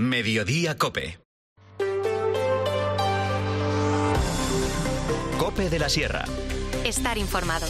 Mediodía COPE. COPE de la Sierra. Estar informado.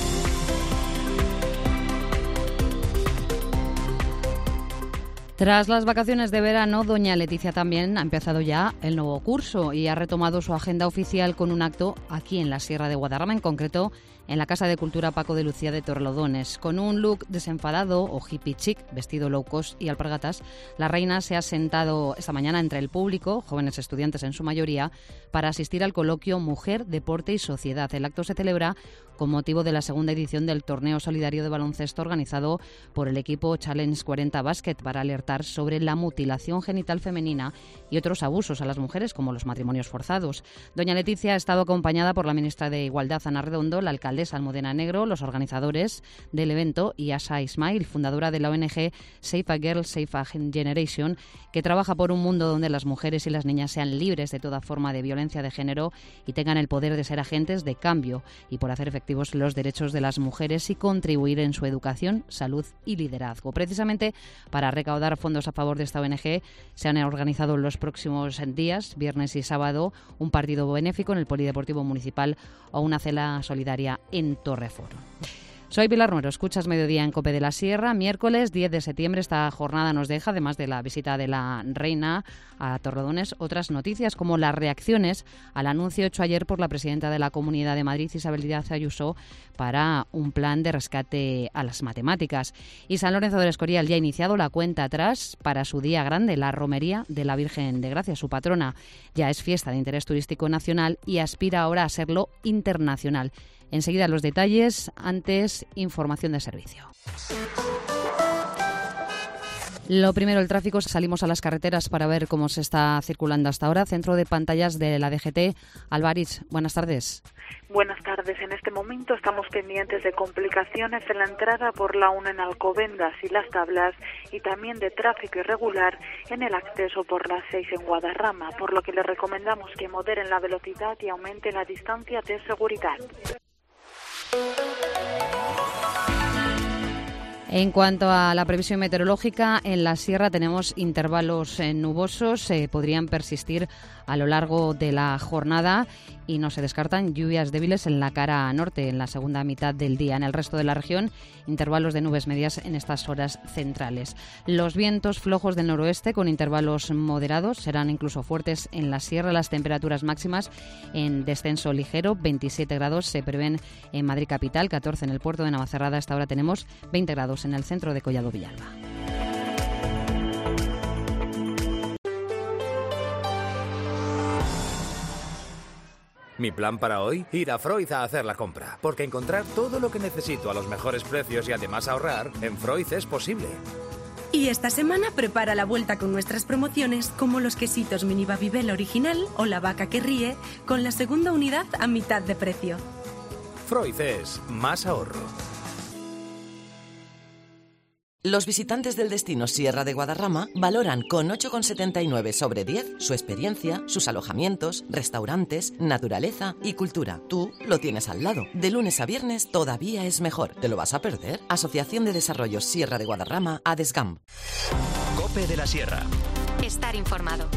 Tras las vacaciones de verano, doña Leticia también ha empezado ya el nuevo curso y ha retomado su agenda oficial con un acto aquí en la Sierra de Guadarrama, en concreto en la Casa de Cultura Paco de Lucía de Torrelodones. Con un look desenfadado o hippie chic, vestido low cost y alpargatas, la reina se ha sentado esta mañana entre el público, jóvenes estudiantes en su mayoría, para asistir al coloquio Mujer, Deporte y Sociedad. El acto se celebra con motivo de la segunda edición del torneo solidario de baloncesto organizado por el equipo Challenge 40 Basket para alertar sobre la mutilación genital femenina y otros abusos a las mujeres, como los matrimonios forzados. Doña Leticia ha estado acompañada por la ministra de Igualdad, Ana Redondo, la alcaldesa Almudena Negro, los organizadores del evento y Asha Ismail, fundadora de la ONG Save a Girl, Save a Generation, que trabaja por un mundo donde las mujeres y las niñas sean libres de toda forma de violencia de género y tengan el poder de ser agentes de cambio y por hacer efectivos los derechos de las mujeres y contribuir en su educación, salud y liderazgo. Precisamente para recaudar fondos a favor de esta ONG se han organizado los próximos días, viernes y sábado, un partido benéfico en el Polideportivo Municipal o una cena solidaria en Torreforo. Soy Pilar Nuero, escuchas Mediodía en COPE de la Sierra. Miércoles 10 de septiembre esta jornada nos deja, además de la visita de la reina a Torrelodones, otras noticias como las reacciones al anuncio hecho ayer por la presidenta de la Comunidad de Madrid, Isabel Díaz Ayuso, para un plan de rescate a las matemáticas. Y San Lorenzo del Escorial ya ha iniciado la cuenta atrás para su día grande, la romería de la Virgen de Gracia, su patrona. Ya es fiesta de interés turístico nacional y aspira ahora a serlo internacional. Enseguida los detalles, antes información de servicio. Lo primero, el tráfico. Salimos a las carreteras para ver cómo se está circulando hasta ahora. Centro de pantallas de la DGT. Álvarez, buenas tardes. Buenas tardes. En este momento estamos pendientes de complicaciones en la entrada por la 1 en Alcobendas y Las Tablas y también de tráfico irregular en el acceso por la 6 en Guadarrama, por lo que les recomendamos que moderen la velocidad y aumenten la distancia de seguridad. En cuanto a la previsión meteorológica, en la sierra tenemos intervalos nubosos, podrían persistir a lo largo de la jornada y no se descartan lluvias débiles en la cara norte en la segunda mitad del día. En el resto de la región, intervalos de nubes medias en estas horas centrales. Los vientos flojos del noroeste con intervalos moderados serán incluso fuertes en la sierra. Las temperaturas máximas en descenso ligero, 27 grados se prevén en Madrid capital, 14 en el puerto de Navacerrada. Hasta ahora tenemos 20 grados en el centro de Collado Villalba. Mi plan para hoy, ir a Freud a hacer la compra, porque encontrar todo lo que necesito a los mejores precios y además ahorrar, en Freud es posible. Y esta semana prepara la vuelta con nuestras promociones como los quesitos Mini Babybel original o la vaca que ríe con la segunda unidad a mitad de precio. Freud es más ahorro. Los visitantes del destino Sierra de Guadarrama valoran con 8,79 sobre 10 su experiencia, sus alojamientos, restaurantes, naturaleza y cultura. Tú lo tienes al lado. De lunes a viernes todavía es mejor. ¿Te lo vas a perder? Asociación de Desarrollo Sierra de Guadarrama, ADESGAM. COPE de la Sierra. Estar informado.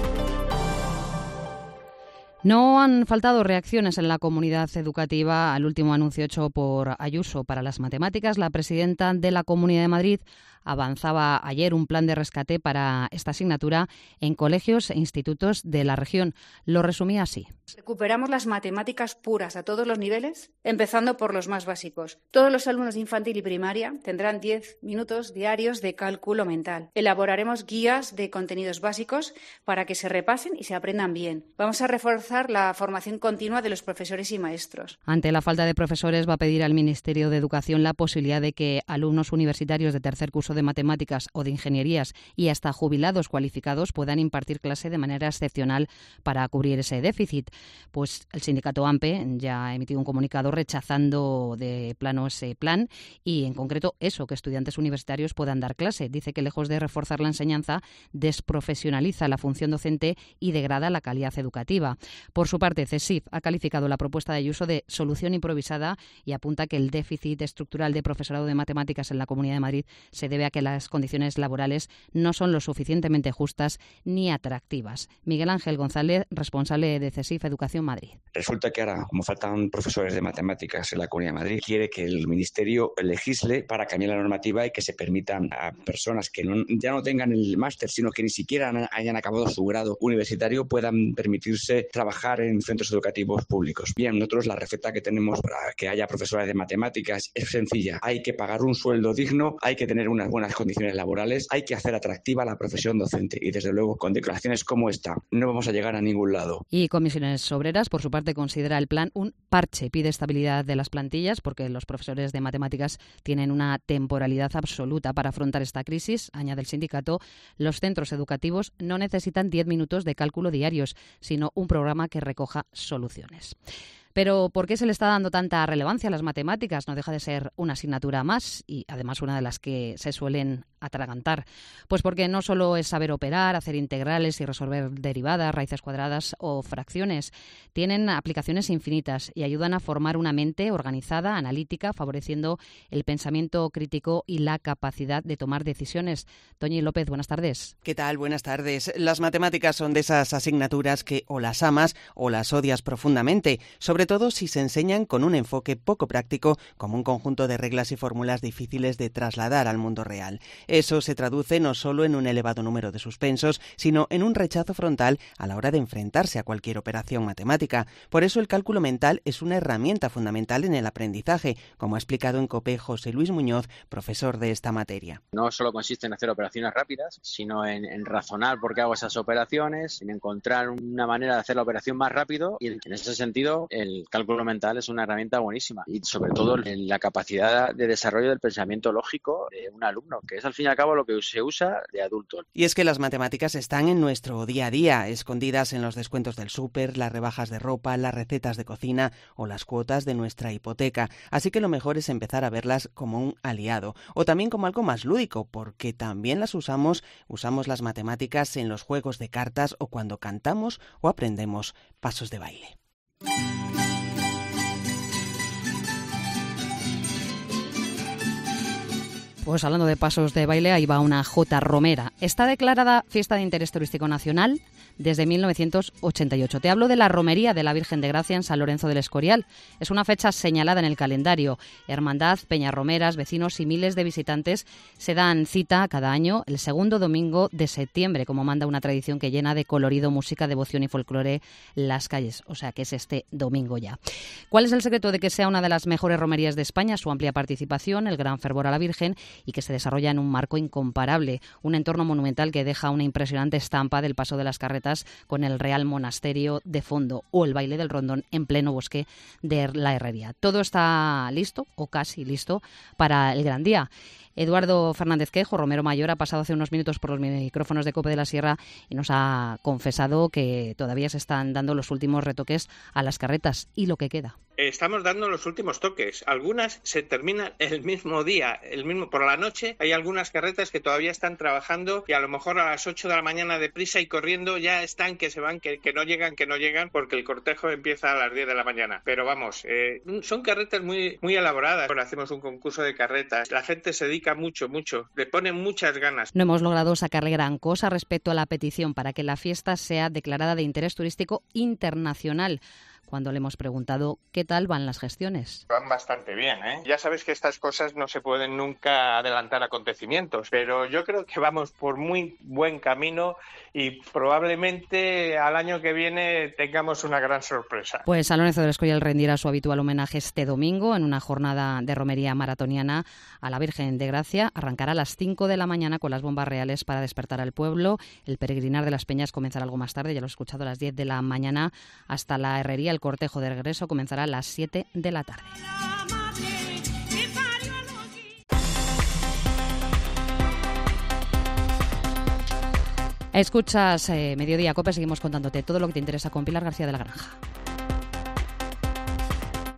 No han faltado reacciones en la comunidad educativa al último anuncio hecho por Ayuso para las matemáticas. La presidenta de la Comunidad de Madrid avanzaba ayer un plan de rescate para esta asignatura en colegios e institutos de la región. Lo resumía así. Recuperamos las matemáticas puras a todos los niveles, empezando por los más básicos. Todos los alumnos de infantil y primaria tendrán 10 minutos diarios de cálculo mental. Elaboraremos guías de contenidos básicos para que se repasen y se aprendan bien. Vamos a reforzar la formación continua de los profesores y maestros. Ante la falta de profesores, va a pedir al Ministerio de Educación la posibilidad de que alumnos universitarios de tercer curso de matemáticas o de ingenierías y hasta jubilados cualificados puedan impartir clase de manera excepcional para cubrir ese déficit. Pues el sindicato AMPE ya ha emitido un comunicado rechazando de plano ese plan y en concreto eso, que estudiantes universitarios puedan dar clase. Dice que lejos de reforzar la enseñanza, desprofesionaliza la función docente y degrada la calidad educativa. Por su parte, CSIF ha calificado la propuesta de Ayuso de solución improvisada y apunta que el déficit estructural de profesorado de matemáticas en la Comunidad de Madrid se debe a que las condiciones laborales no son lo suficientemente justas ni atractivas. Miguel Ángel González, responsable de CSIF Educación Madrid. Resulta que ahora, como faltan profesores de matemáticas en la Comunidad de Madrid, quiere que el Ministerio legisle para cambiar la normativa y que se permitan a personas que ya no tengan el máster, sino que ni siquiera hayan acabado su grado universitario, puedan permitirse trabajar en centros educativos públicos. Bien, nosotros la receta que tenemos para que haya profesores de matemáticas es sencilla. Hay que pagar un sueldo digno, hay que tener unas buenas condiciones laborales, hay que hacer atractiva la profesión docente y, desde luego, con declaraciones como esta no vamos a llegar a ningún lado. Y Comisiones Obreras, por su parte, considera el plan un parche. Pide estabilidad de las plantillas porque los profesores de matemáticas tienen una temporalidad absoluta para afrontar esta crisis. Añade el sindicato, los centros educativos no necesitan 10 minutos de cálculo diarios, sino un programa que recoja soluciones. Pero ¿por qué se le está dando tanta relevancia a las matemáticas? No deja de ser una asignatura más y además una de las que se suelen atragantar. Pues porque no solo es saber operar, hacer integrales y resolver derivadas, raíces cuadradas o fracciones. Tienen aplicaciones infinitas y ayudan a formar una mente organizada, analítica, favoreciendo el pensamiento crítico y la capacidad de tomar decisiones. Toñi López, buenas tardes. ¿Qué tal? Buenas tardes. Las matemáticas son de esas asignaturas que o las amas o las odias profundamente, sobre todo si se enseñan con un enfoque poco práctico, como un conjunto de reglas y fórmulas difíciles de trasladar al mundo real. Eso se traduce no solo en un elevado número de suspensos, sino en un rechazo frontal a la hora de enfrentarse a cualquier operación matemática. Por eso el cálculo mental es una herramienta fundamental en el aprendizaje, como ha explicado en COPE José Luis Muñoz, profesor de esta materia. No solo consiste en hacer operaciones rápidas, sino en razonar por qué hago esas operaciones, en encontrar una manera de hacer la operación más rápido, y en ese sentido el cálculo mental es una herramienta buenísima y sobre todo en la capacidad de desarrollo del pensamiento lógico de un alumno, que es al fin y al cabo lo que se usa de adulto. Y es que las matemáticas están en nuestro día a día, escondidas en los descuentos del súper, las rebajas de ropa, las recetas de cocina o las cuotas de nuestra hipoteca. Así que lo mejor es empezar a verlas como un aliado o también como algo más lúdico, porque también las usamos las matemáticas en los juegos de cartas o cuando cantamos o aprendemos pasos de baile. Pues hablando de pasos de baile, ahí va una jota romera. Está declarada Fiesta de Interés Turístico Nacional desde 1988. Te hablo de la Romería de la Virgen de Gracia en San Lorenzo del Escorial. Es una fecha señalada en el calendario. Hermandad, peñas romeras, vecinos y miles de visitantes se dan cita cada año el segundo domingo de septiembre, como manda una tradición que llena de colorido, música, devoción y folclore las calles. O sea que es este domingo ya. ¿Cuál es el secreto de que sea una de las mejores romerías de España? Su amplia participación, el gran fervor a la Virgen y que se desarrolla en un marco incomparable, un entorno monumental que deja una impresionante estampa del paso de las carretas con el Real Monasterio de fondo o el baile del rondón en pleno bosque de la Herrería. Todo está listo o casi listo para el gran día. Eduardo Fernández Quejo, Romero Mayor, ha pasado hace unos minutos por los micrófonos de COPE de la Sierra y nos ha confesado que todavía se están dando los últimos retoques a las carretas y lo que queda. Estamos dando los últimos toques. Algunas se terminan el mismo día, por la noche. Hay algunas carretas que todavía están trabajando y a lo mejor a las 8 de la mañana deprisa y corriendo ya están que se van, que no llegan porque el cortejo empieza a las 10 de la mañana. Pero vamos, son carretas muy, muy elaboradas. Bueno, hacemos un concurso de carretas. La gente se dedica mucho, le ponen muchas ganas. No hemos logrado sacarle gran cosa respecto a la petición para que la fiesta sea declarada de interés turístico internacional. Cuando le hemos preguntado qué tal van las gestiones. Van bastante bien, ¿eh? Ya sabes que estas cosas no se pueden nunca adelantar acontecimientos, pero yo creo que vamos por muy buen camino y probablemente al año que viene tengamos una gran sorpresa. Pues San Lorenzo del Escorial rendirá su habitual homenaje este domingo en una jornada de romería maratoniana a la Virgen de Gracia. Arrancará a las 5 de la mañana con las bombas reales para despertar al pueblo. El peregrinar de las peñas comenzará algo más tarde, ya lo he escuchado, a las 10 de la mañana hasta la Herrería. El cortejo de regreso comenzará a las 7 de la tarde. Escuchas Mediodía COPE, seguimos contándote todo lo que te interesa con Pilar García de la Granja.